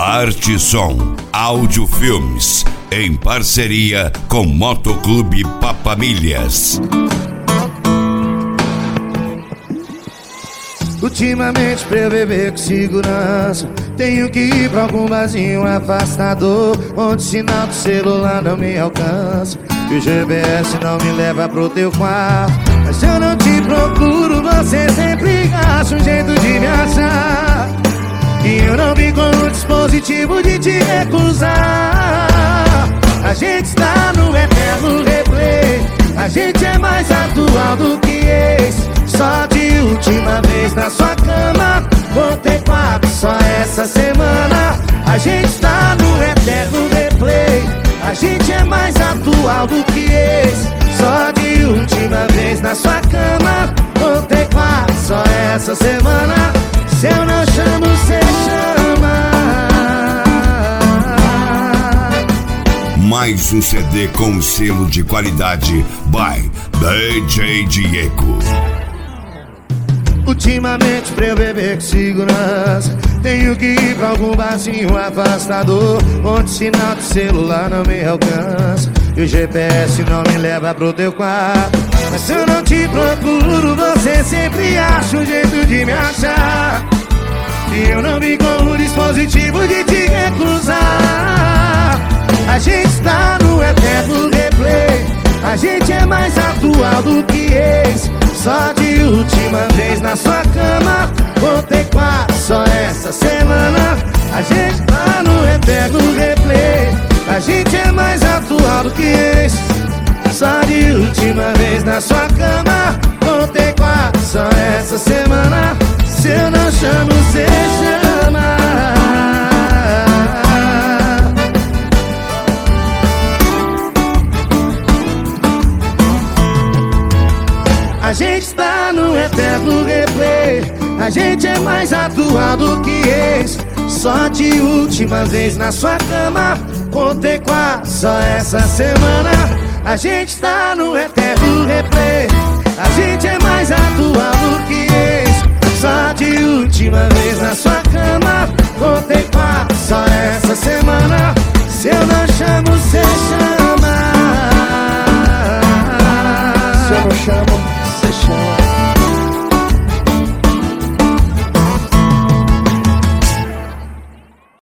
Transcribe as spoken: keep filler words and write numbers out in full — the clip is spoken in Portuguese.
Arte Som Áudio Filmes, em parceria com Motoclube Papamilhas. Ultimamente pra eu beber com segurança, tenho que ir pra algum barzinho afastador, onde o sinal do celular não me alcança e o G P S não me leva pro teu quarto. Mas eu não te procuro, você sempre acha um jeito de me achar, e eu não vim com o dispositivo de te recusar. A gente está no eterno replay, a gente é mais atual do que ex. Só de última vez na sua cama, contei quatro só essa semana. A gente está no eterno replay, a gente é mais atual do que ex. Só de última vez na sua cama, contei quatro só essa semana. Se eu não chamo, cê chama. Mais um C D com selo de qualidade by D J Diego. Ultimamente pra eu beber com segurança, tenho que ir pra algum barzinho afastador, onde o sinal do celular não me alcança e o G P S não me leva pro teu quarto. Mas se eu não te procuro, você sempre acha um jeito de me achar, e eu não vim com o dispositivo de te recusar. A gente está no eterno replay, a gente é mais atual do que ex. Só de última vez na sua cama, contei quatro só essa semana. A gente tá no eterno replay, a gente é mais atual do que ex. Só de última vez na sua cama, contei quatro só essa semana. Se eu não chamo, cê chama. A gente está no eterno replay, a gente é mais atual do que ex. Só de última vez na sua cama, contei quatro só essa semana. A gente está no eterno replay, a gente é mais atual do que ex. Só de última vez na sua cama, contei quatro só essa semana. Se eu não chamo,